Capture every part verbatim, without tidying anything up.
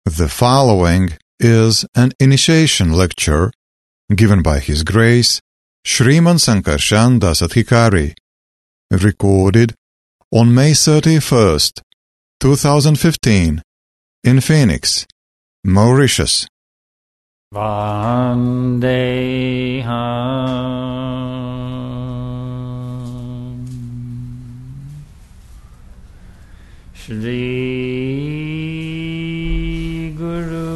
The following is an initiation lecture given by His Grace Sriman Sankarshan Dasadhikari, recorded on May thirty-first, twenty fifteen, in Phoenix, Mauritius. Vandeham Shri Guru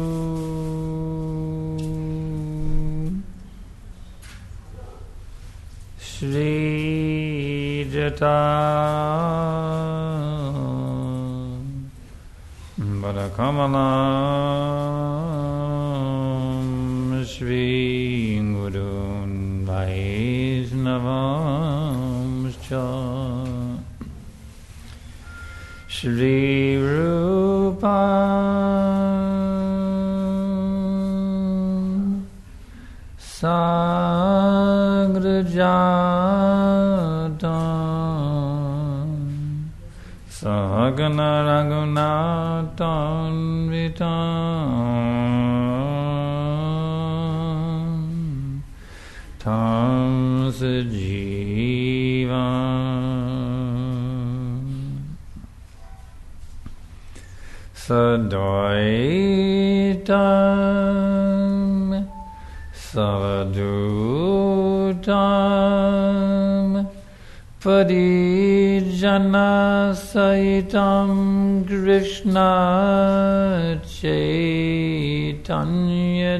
Shri Jata Bharakamalam Shri Gurun Vaishnavamscha Shri Rupa Sagrajatam Sahagana Raghunathan Vitam Tam Sajivam Sadvaitam Savadutam Parijana Saitam Krishna Chaitanya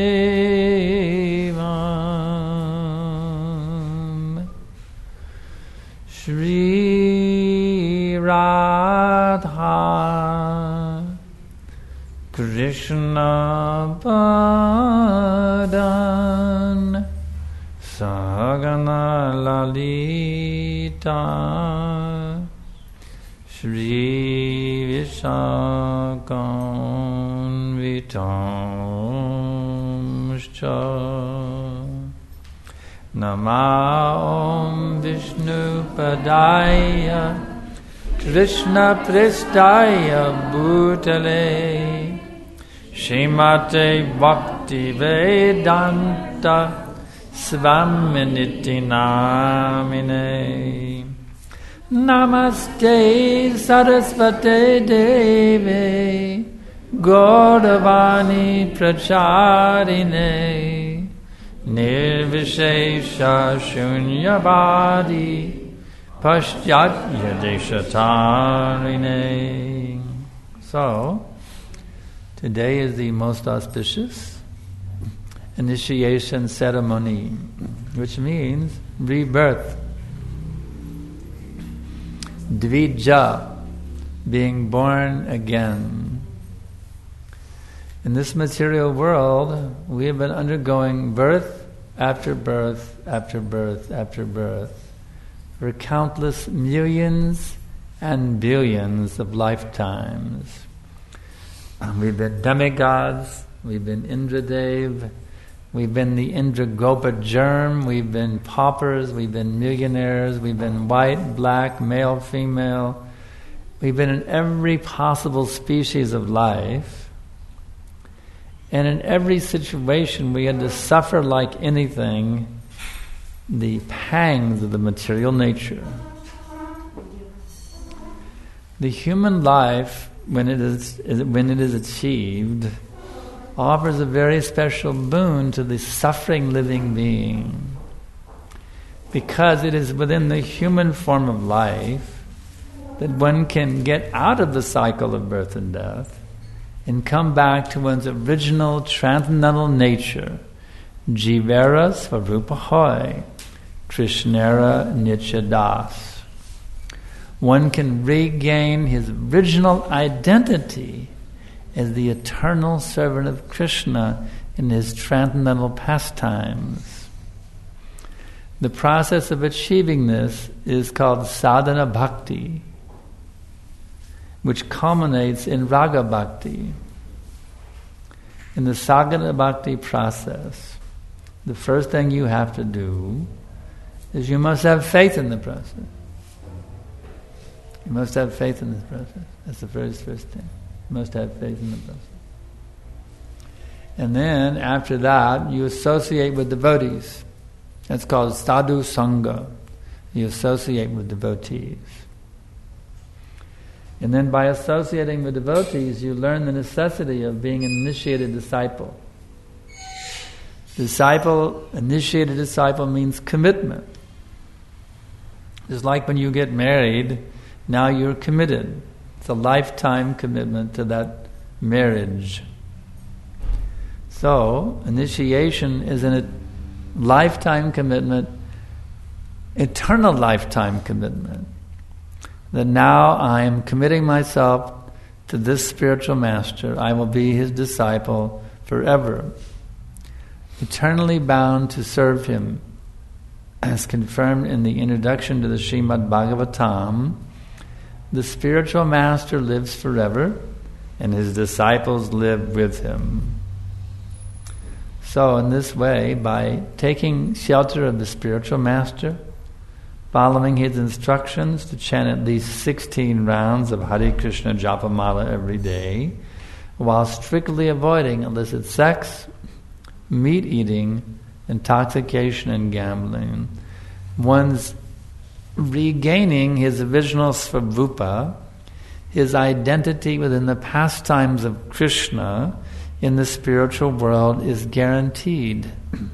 Devam Shri Radha Krishna Padan Sagana Lalita Shri Vishakam Vitamscha Namah Vishnu Padaya Krishna Pristaya Bhutale Shrimate Bhakti Vedanta Svaminiti Namine Namaste Sarasvate Deve Gauravani Pracharine Nirvishesha Shunyavadi Pashyatya Deshatarine. So, today is the most auspicious initiation ceremony, which means rebirth. Dvija, being born again. In this material world, we have been undergoing birth after birth after birth after birth for countless millions and billions of lifetimes. We've been demigods, we've been Indradev, we've been the Indragopa germ, we've been paupers, we've been millionaires, we've been white, black, male, female. We've been in every possible species of life. And in every situation we had to suffer like anything the pangs of the material nature. The human life, when it is when it is achieved, offers a very special boon to the suffering living being, because it is within the human form of life that one can get out of the cycle of birth and death and come back to one's original transcendental nature, Jivera Svarupa Hoy, Krishnera Nityadas. One can regain his original identity as the eternal servant of Krishna in his transcendental pastimes. The process of achieving this is called sadhana bhakti, which culminates in raga bhakti. In the sadhana bhakti process, the first thing you have to do is you must have faith in the process. You must have faith in this process. That's the first, first thing. You must have faith in the person. And then, after that, you associate with devotees. That's called sadhu sangha. You associate with devotees. And then by associating with devotees, you learn the necessity of being an initiated disciple. Disciple, initiated disciple means commitment. Just like when you get married, now you're committed. It's a lifetime commitment to that marriage. So, initiation is a lifetime commitment, eternal lifetime commitment. That now I am committing myself to this spiritual master. I will be his disciple forever. Eternally bound to serve him. As confirmed in the introduction to the Srimad Bhagavatam, the spiritual master lives forever and his disciples live with him. So in this way, by taking shelter of the spiritual master, following his instructions to chant at least sixteen rounds of Hare Krishna Japamala every day, while strictly avoiding illicit sex, meat eating, intoxication and gambling, one's regaining his original Svarupa, his identity within the pastimes of Krishna in the spiritual world is guaranteed.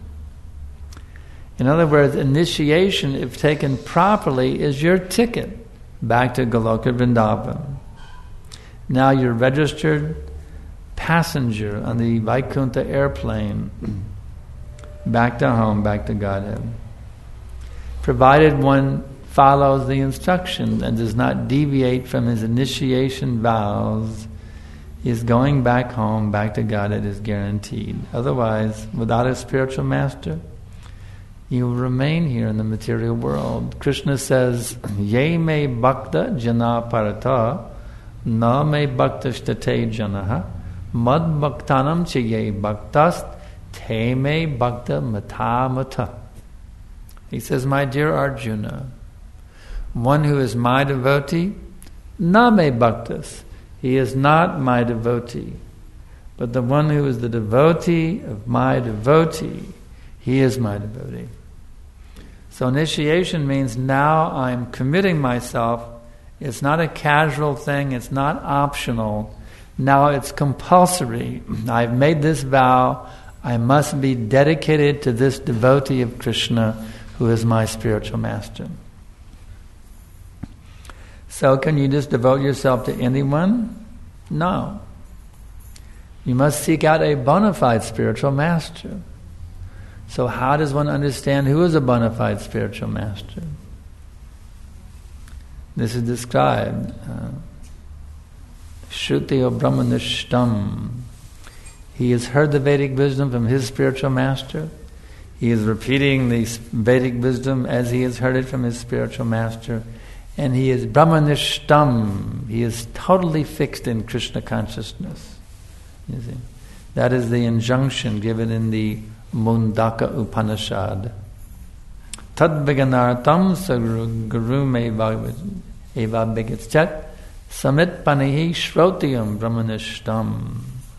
In other words, initiation, if taken properly, is your ticket back to Goloka Vrindavan. Now you're registered passenger on the Vaikuntha airplane, back to home, back to Godhead. Provided one follows the instructions and does not deviate from his initiation vows, his going back home, back to Godhead is guaranteed. Otherwise, without a spiritual master, you will remain here in the material world. Krishna says, Ye me bhakta jana parata, na me bhakta shtate janaha, mad bhaktanam che ye bhaktast, te me bhakta mata mata. He says, my dear Arjuna, one who is my devotee, na me bhaktas, he is not my devotee. But the one who is the devotee of my devotee, he is my devotee. So initiation means now I'm committing myself. It's not a casual thing. It's not optional. Now it's compulsory. I've made this vow. I must be dedicated to this devotee of Krishna who is my spiritual master. So can you just devote yourself to anyone? No. You must seek out a bona fide spiritual master. So how does one understand who is a bona fide spiritual master? This is described. Uh, Shruti o Brahmanishtam. He has heard the Vedic wisdom from his spiritual master. He is repeating the Vedic wisdom as he has heard it from his spiritual master. And he is Brahmanishtam. He is totally fixed in Krishna consciousness. You see? That is the injunction given in the Mundaka Upanishad. Tad viganartam saguru guru me eva bhagatyat samit panihi shrotiam brahmanishtam.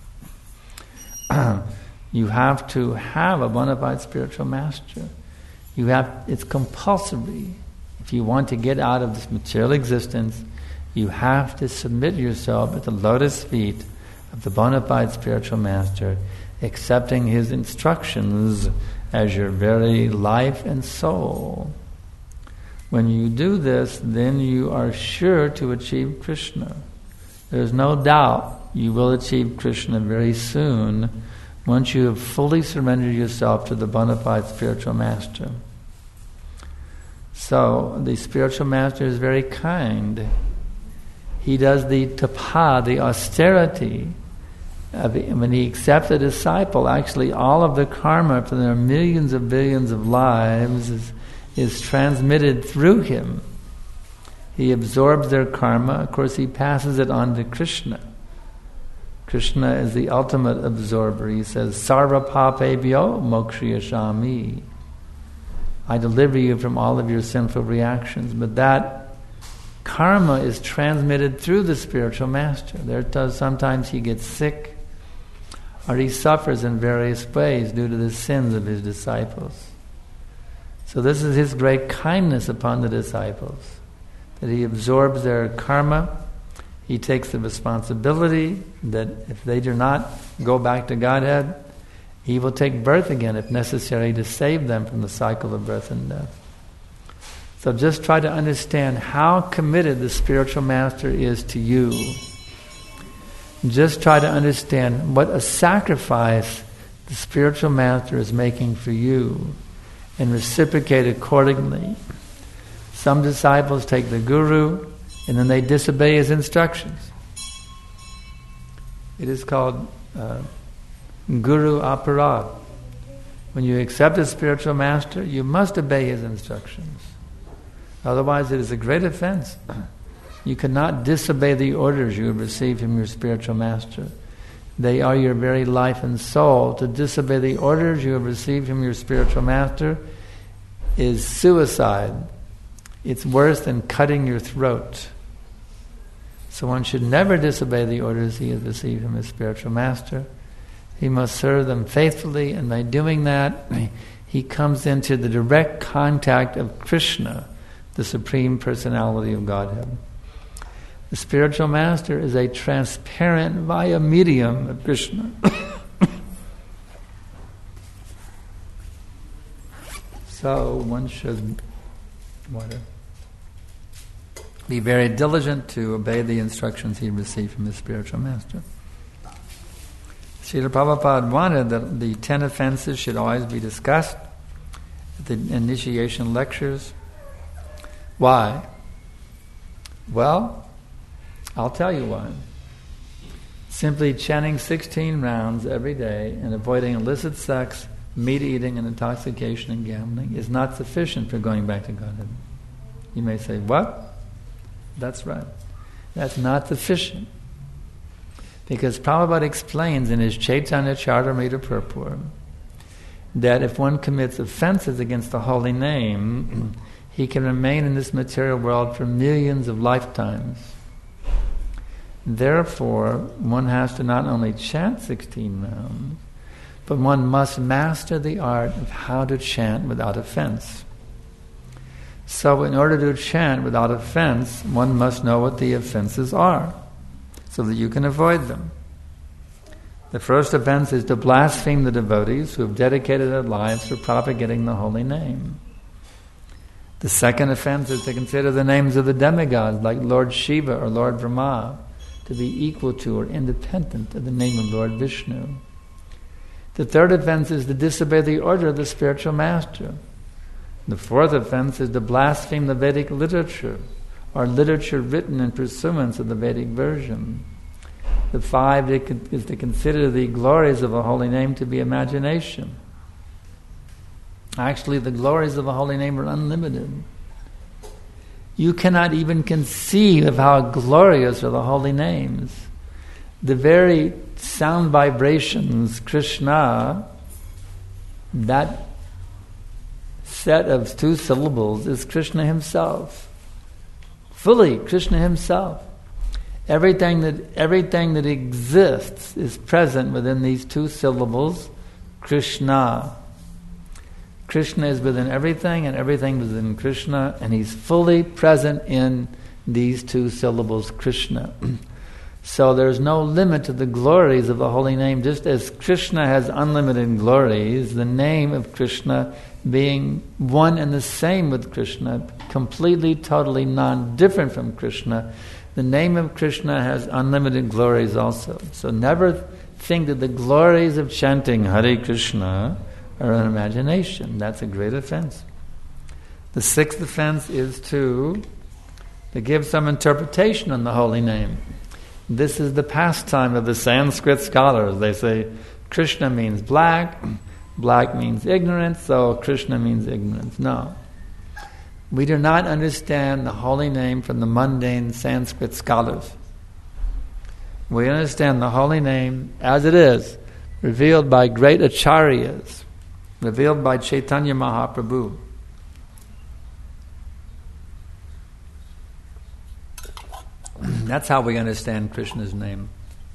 You have to have a bona fide spiritual master. You have, it's compulsory. If you want to get out of this material existence, you have to submit yourself at the lotus feet of the bona fide spiritual master, accepting his instructions as your very life and soul. When you do this, then you are sure to achieve Krishna. There's no doubt you will achieve Krishna very soon once you have fully surrendered yourself to the bona fide spiritual master. So, the spiritual master is very kind. He does the tapa, the austerity. When he accepts a disciple, actually all of the karma for their millions of billions of lives is, is transmitted through him. He absorbs their karma. Of course, he passes it on to Krishna. Krishna is the ultimate absorber. He says, Sarva papebhyo mokshayashami. I deliver you from all of your sinful reactions. But that Karma is transmitted through the spiritual master. There does sometimes he gets sick, or he suffers in various ways due to the sins of his disciples. So this is his great kindness upon the disciples, that he absorbs their karma. He takes the responsibility that if they do not go back to Godhead, he will take birth again if necessary to save them from the cycle of birth and death. So just try to understand how committed the spiritual master is to you. Just try to understand what a sacrifice the spiritual master is making for you, and reciprocate accordingly. Some disciples take the guru and then they disobey his instructions. It is called uh, guru aparad. When you accept a spiritual master, you must obey his instructions. Otherwise it is a great offense. You cannot disobey the orders you have received from your spiritual master. They are your very life and soul. To disobey the orders you have received from your spiritual master is suicide. It's worse than cutting your throat. So one should never disobey the orders he has received from his spiritual master. He must serve them faithfully, and by doing that, he comes into the direct contact of Krishna, the Supreme Personality of Godhead. The spiritual master is a transparent via medium of Krishna. So one should water, be very diligent to obey the instructions he received from his spiritual master. Srila Prabhupada wanted that the ten offenses should always be discussed at the initiation lectures. Why? Well, I'll tell you why. Simply chanting sixteen rounds every day and avoiding illicit sex, meat eating, and intoxication and gambling is not sufficient for going back to Godhead. You may say, what? That's right. That's not sufficient. Because Prabhupada explains in his Chaitanya Charitamrita Purport that if one commits offenses against the holy name, he can remain in this material world for millions of lifetimes. Therefore, one has to not only chant sixteen rounds, but one must master the art of how to chant without offense. So in order to chant without offense, one must know what the offenses are, so that you can avoid them. The first offense is to blaspheme the devotees who have dedicated their lives for propagating the holy name. The second offense is to consider the names of the demigods, like Lord Shiva or Lord Brahma, to be equal to or independent of the name of Lord Vishnu. The third offense is to disobey the order of the spiritual master. The fourth offense is to blaspheme the Vedic literature, or literature written in pursuance of the Vedic version. The five is to consider the glories of a holy name to be imagination. Actually, the glories of a holy name are unlimited. You cannot even conceive of how glorious are the holy names. The very sound vibrations, Krishna, that set of two syllables is Krishna himself. Fully Krishna himself. Everything that everything that exists is present within these two syllables, Krishna. Krishna is within everything, and everything is within Krishna, and he's fully present in these two syllables, Krishna. So there's no limit to the glories of the holy name. Just as Krishna has unlimited glories, the name of Krishna being one and the same with Krishna, completely, totally non-different from Krishna, the name of Krishna has unlimited glories also. So never think that the glories of chanting Hare Krishna are an imagination. That's a great offense. The sixth offense is to, to give some interpretation on the holy name. This is the pastime of the Sanskrit scholars. They say Krishna means black, black means ignorance, so Krishna means ignorance. No. We do not understand the holy name from the mundane Sanskrit scholars. We understand the holy name as it is, revealed by great acharyas, revealed by Chaitanya Mahaprabhu. That's how we understand Krishna's name.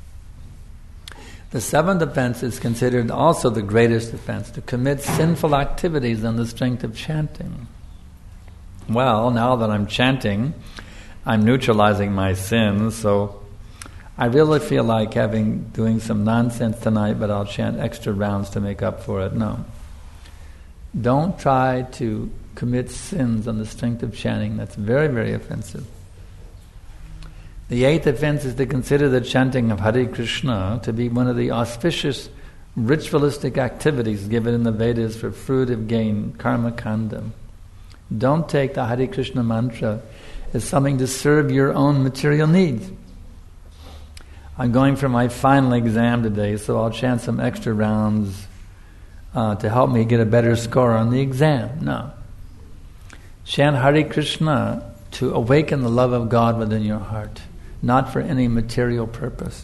The seventh offense is considered also the greatest offense, to commit sinful activities on the strength of chanting. Well, now that I'm chanting, I'm neutralizing my sins, so I really feel like having doing some nonsense tonight, but I'll chant extra rounds to make up for it. No. Don't try to commit sins on the strength of chanting. That's very, very offensive. The eighth offense is to consider the chanting of Hare Krishna to be one of the auspicious ritualistic activities given in the Vedas for fruitive gain, karma kanda. Don't take the Hare Krishna mantra as something to serve your own material needs. I'm going for my final exam today, so I'll chant some extra rounds uh, to help me get a better score on the exam. No. Chant Hare Krishna to awaken the love of God within your heart, not for any material purpose.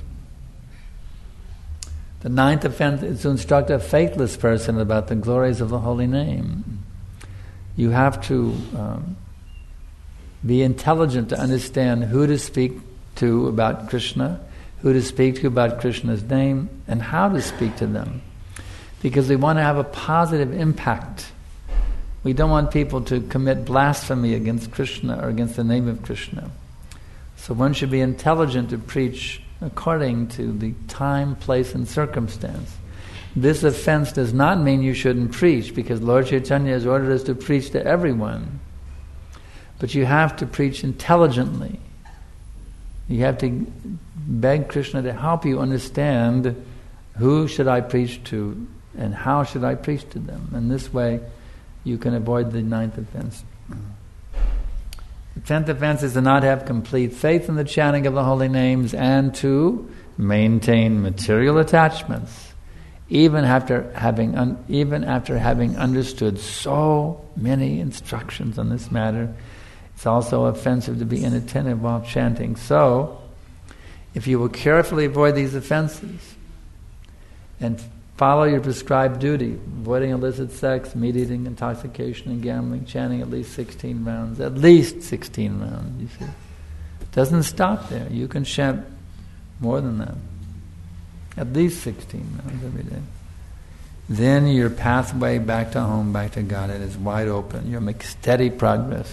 The ninth offense is to instruct a faithless person about the glories of the holy name. You have to um, be intelligent to understand who to speak to about Krishna, who to speak to about Krishna's name, and how to speak to them. Because we want to have a positive impact. We don't want people to commit blasphemy against Krishna or against the name of Krishna. So one should be intelligent to preach according to the time, place, and circumstance. This offense does not mean you shouldn't preach, because Lord Chaitanya has ordered us to preach to everyone. But you have to preach intelligently. You have to beg Krishna to help you understand who should I preach to and how should I preach to them. And this way you can avoid the ninth offense. The tenth offense is to not have complete faith in the chanting of the holy names and to maintain material attachments, even after having un- even after having understood so many instructions on this matter. It's also offensive to be inattentive while chanting. So, if you will carefully avoid these offenses and follow your prescribed duty, avoiding illicit sex, meat eating, intoxication, and gambling, chanting at least sixteen rounds, at least sixteen rounds, you see. It doesn't stop there. You can chant more than that. At least sixteen rounds every day. Then your pathway back to home, back to Godhead is wide open. You'll make steady progress.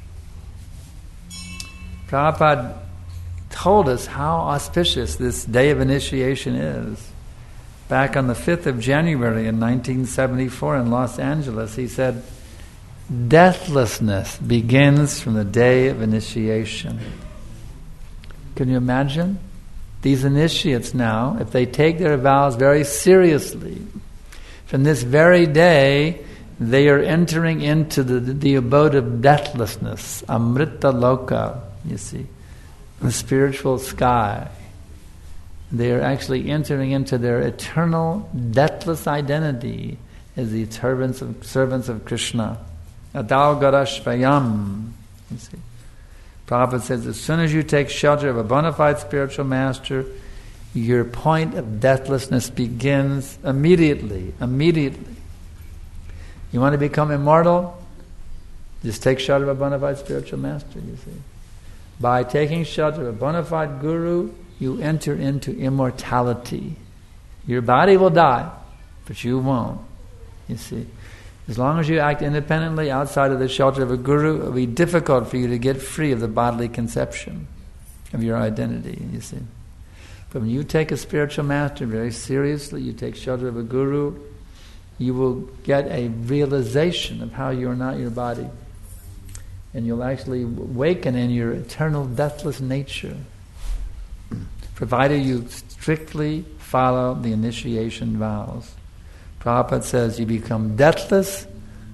Prabhupada told us how auspicious this day of initiation is. Back on the fifth of January in nineteen seventy-four in Los Angeles, he said, deathlessness begins from the day of initiation. Can you imagine? These initiates now, if they take their vows very seriously, from this very day, they are entering into the, the abode of deathlessness, Amrita Loka, you see, the spiritual sky. They are actually entering into their eternal, deathless identity as the servants of, servants of Krishna. Adau Garashvayam. You see. Prabhupada says, as soon as you take shelter of a bona fide spiritual master, your point of deathlessness begins immediately. Immediately. You want to become immortal? Just take shelter of a bona fide spiritual master, you see. By taking shelter of a bona fide guru, you enter into immortality. Your body will die, but you won't. You see. As long as you act independently outside of the shelter of a guru, it will be difficult for you to get free of the bodily conception of your identity, you see. But when you take a spiritual master very seriously, you take shelter of a guru, you will get a realization of how you are not your body. And you'll actually awaken in your eternal deathless nature, provided you strictly follow the initiation vows. Prabhupada says you become deathless,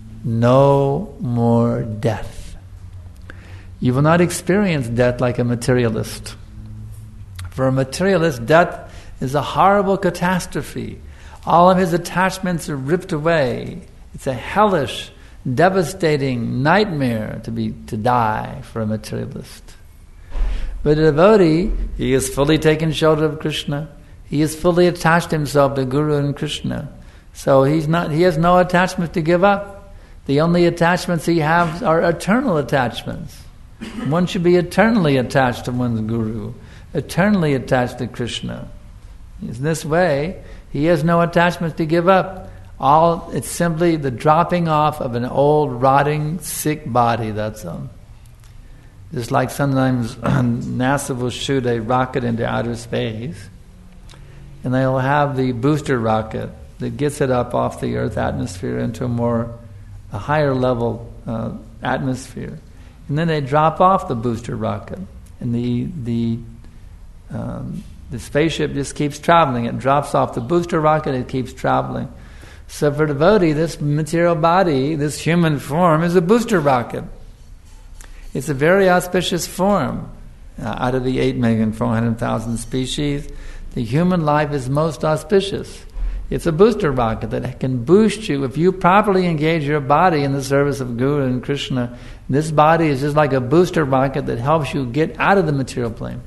no more death. You will not experience death like a materialist. For a materialist, death is a horrible catastrophe. All of his attachments are ripped away. It's a hellish, devastating nightmare to be to die for a materialist. But a devotee, he has fully taken shelter of Krishna. He has fully attached himself to Guru and Krishna. So he's not. He has no attachments to give up. The only attachments he has are eternal attachments. One should be eternally attached to one's guru, eternally attached to Krishna. In this way, he has no attachments to give up. All it's simply the dropping off of an old, rotting, sick body, that's all. Just like sometimes NASA will shoot a rocket into outer space, and they'll have the booster rocket that gets it up off the Earth atmosphere into a more, a higher level uh, atmosphere. And then they drop off the booster rocket, and the the um, the spaceship just keeps traveling. It drops off the booster rocket, it keeps traveling. So for devotee, this material body, this human form, is a booster rocket. It's a very auspicious form. Uh, out of the eight million four hundred thousand species, the human life is most auspicious. It's a booster rocket that can boost you if you properly engage your body in the service of Guru and Krishna. This body is just like a booster rocket that helps you get out of the material plane.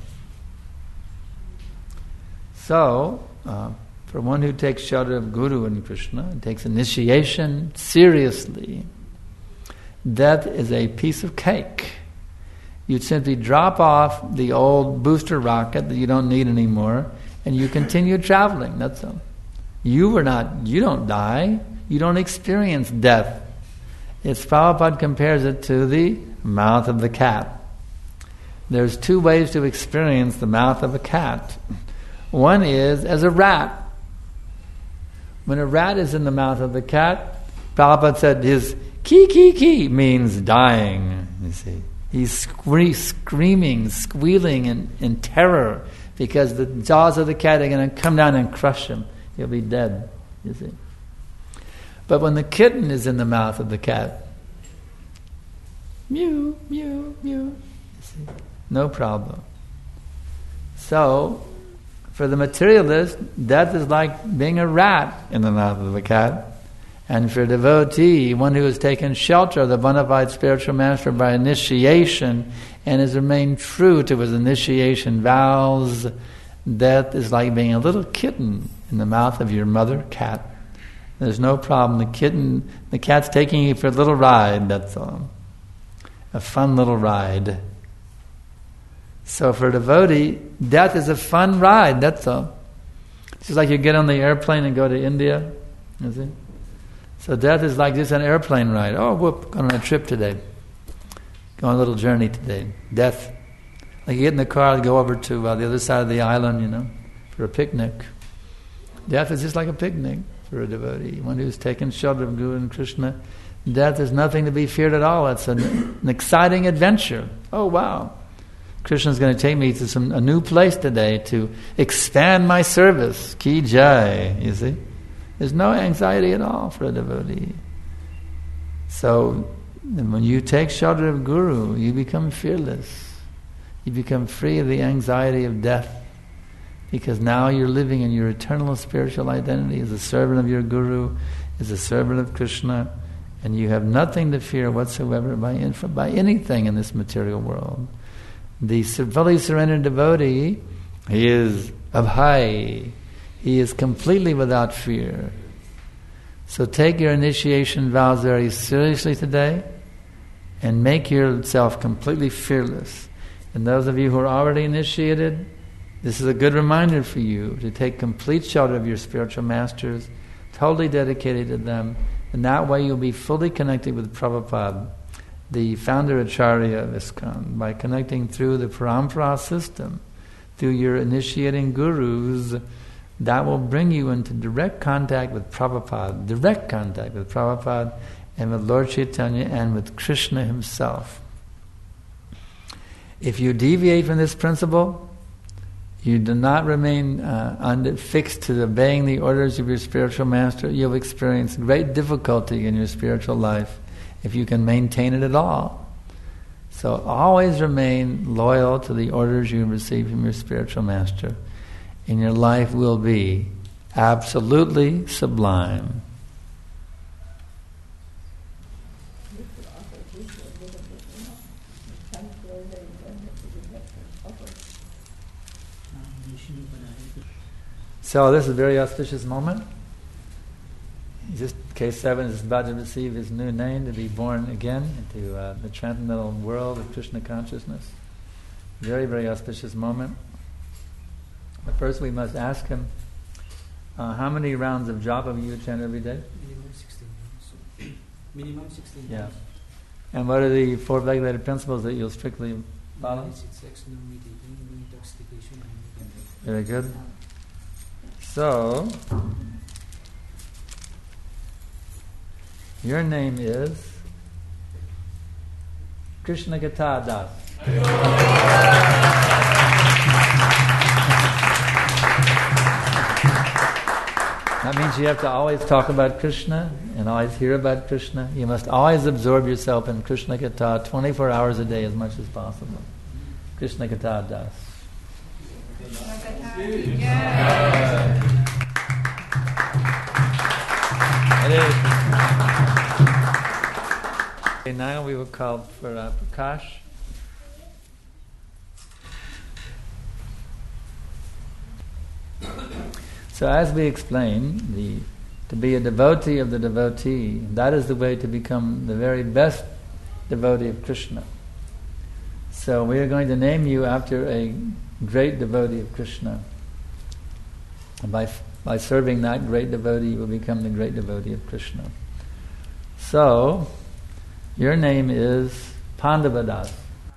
So, uh, for one who takes shelter of Guru and Krishna and takes initiation seriously, death is a piece of cake. You simply drop off the old booster rocket that you don't need anymore, and you continue traveling. That's all. You were not. You don't die. You don't experience death. It's Prabhupada compares it to the mouth of the cat. There's two ways to experience the mouth of a cat. One is as a rat. When a rat is in the mouth of the cat, Prabhupada said his ki ki ki means dying. You see, he's scree- screaming, squealing in, in terror because the jaws of the cat are going to come down and crush him. He'll be dead. You see. But when the kitten is in the mouth of the cat, mew, mew, mew, you see, no problem. So, for the materialist, death is like being a rat in the mouth of a cat. And for a devotee, one who has taken shelter of the bona fide spiritual master by initiation and has remained true to his initiation vows, death is like being a little kitten in the mouth of your mother cat. There's no problem. The kitten, the cat's taking you for a little ride, that's all. A fun little ride. So for a devotee, death is a fun ride, that's all. It's just like you get on the airplane and go to India, is it? So death is like just an airplane ride. Oh, whoop, going on a trip today. Go on a little journey today. Death. Like you get in the car and go over to uh, the other side of the island, you know, for a picnic. Death is just like a picnic for a devotee. One who's taken shelter of Guru and Krishna. Death is nothing to be feared at all. It's an, an exciting adventure. Oh, wow. Krishna's going to take me to some a new place today to expand my service. Ki jai, you see. There's no anxiety at all for a devotee. So, when you take shelter of Guru, you become fearless. You become free of the anxiety of death. Because now you're living in your eternal spiritual identity as a servant of your Guru, as a servant of Krishna, and you have nothing to fear whatsoever by, by anything in this material world. The fully surrendered devotee, he is abhay. He is completely without fear. So take your initiation vows very seriously today and make yourself completely fearless. And those of you who are already initiated, this is a good reminder for you to take complete shelter of your spiritual masters, totally dedicated to them, and that way you'll be fully connected with Prabhupada, the founder Acharya of ISKCON, by connecting through the Parampara system, through your initiating gurus. That will bring you into direct contact with Prabhupada, direct contact with Prabhupada and with Lord Chaitanya and with Krishna himself. If you deviate from this principle, you do not remain uh, under, fixed to obeying the orders of your spiritual master, you'll experience great difficulty in your spiritual life if you can maintain it at all. So always remain loyal to the orders you receive from your spiritual master, and your life will be absolutely sublime. So this is a very auspicious moment. just case seven is about to receive his new name, to be born again into uh, the transcendental world of Krishna consciousness. Very, very auspicious moment. But first we must ask him, uh, how many rounds of japa you chant every day? Minimum sixteen. So minimum sixteen. Yeah. And what are the four regulated principles that you'll strictly follow? No illicit sex, no meat eating, no intoxication, and no Very good. So, your name is Krishna Katha Das. That means you have to always talk about Krishna and always hear about Krishna. You must always absorb yourself in Krishna Katha twenty-four hours a day as much as possible. Krishna Katha Das. Okay, now we will call for uh, Prakash. So as we explained, the, to be a devotee of the devotee, that is the way to become the very best devotee of Krishna. So we are going to name you after a great devotee of Krishna. And by, by serving that great devotee, you will become the great devotee of Krishna. So, your name is Pandavadas.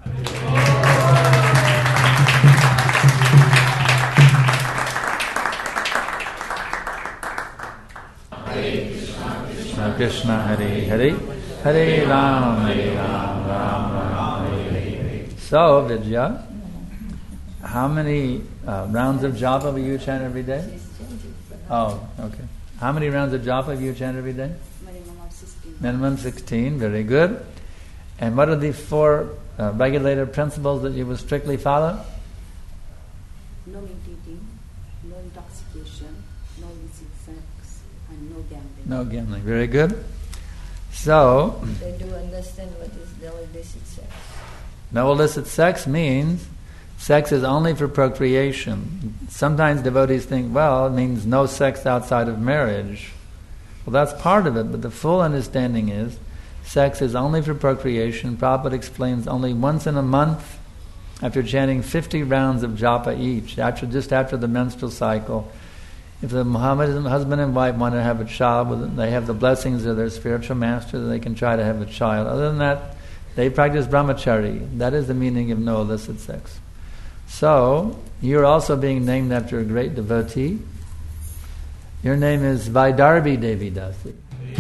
Krishna Hare Hare, Hare Ram, Hare Ram, Ram Ram, Hare Hare. So, Vidya, how many uh, rounds of japa will you chant every day? Oh, okay. How many rounds of japa will you chant every day? Minimum of sixteen. Minimum sixteen, very good. And what are the four uh, regulated principles that you will strictly follow? No meat eating, no intoxication, no illicit sex, and no gambling. No gambling, very good. So, They do understand what is the illicit sex. no illicit sex means sex is only for procreation. Sometimes devotees think, well, it means no sex outside of marriage. Well, that's part of it, but the full understanding is sex is only for procreation. Prabhupada explains only once in a month, after chanting fifty rounds of japa each, after just after the menstrual cycle. If the Muhammadan husband and wife want to have a child, they have the blessings of their spiritual master, they can try to have a child. Other than that, they practice brahmachari. That is the meaning of no illicit sex. So, you're also being named after a great devotee. Your name is Vaidarbi Devi Dasi.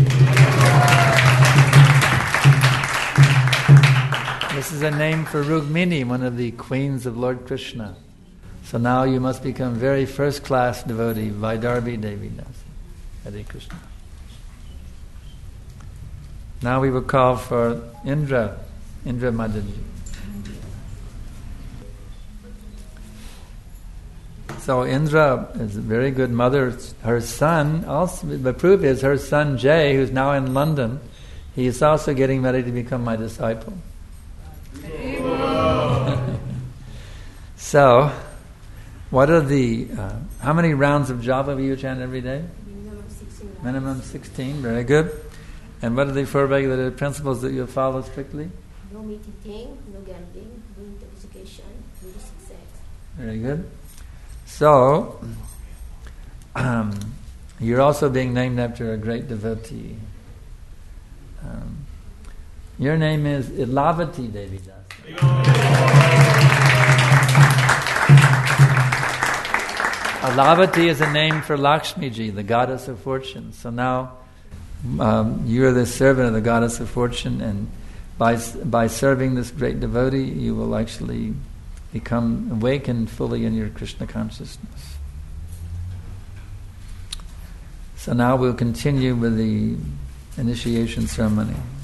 This is a name for Rukmini, one of the queens of Lord Krishna. So now you must become very first-class devotee, Vaidarbi Devi Dasi. Hare Krishna. Now we will call for Indra, Indra Madaji. So Indra is a very good mother. Her son, also, the proof is her son Jay, who's now in London, he is also getting ready to become my disciple. So, what are the, uh, how many rounds of japa do you chant every day? Minimum sixteen. Minimum sixteen, very good. And what are the four regulated principles that you follow strictly? No meat eating, no gambling, no intoxication, no illicit sex. Very good. So, um, you're also being named after a great devotee. Um, your name is Ilavati Devi Dasi. Ilavati is a name for Lakshmi Ji, the goddess of fortune. So now um, you're the servant of the goddess of fortune, and by by serving this great devotee, you will actually become awakened fully in your Krishna consciousness. So now we'll continue with the initiation ceremony.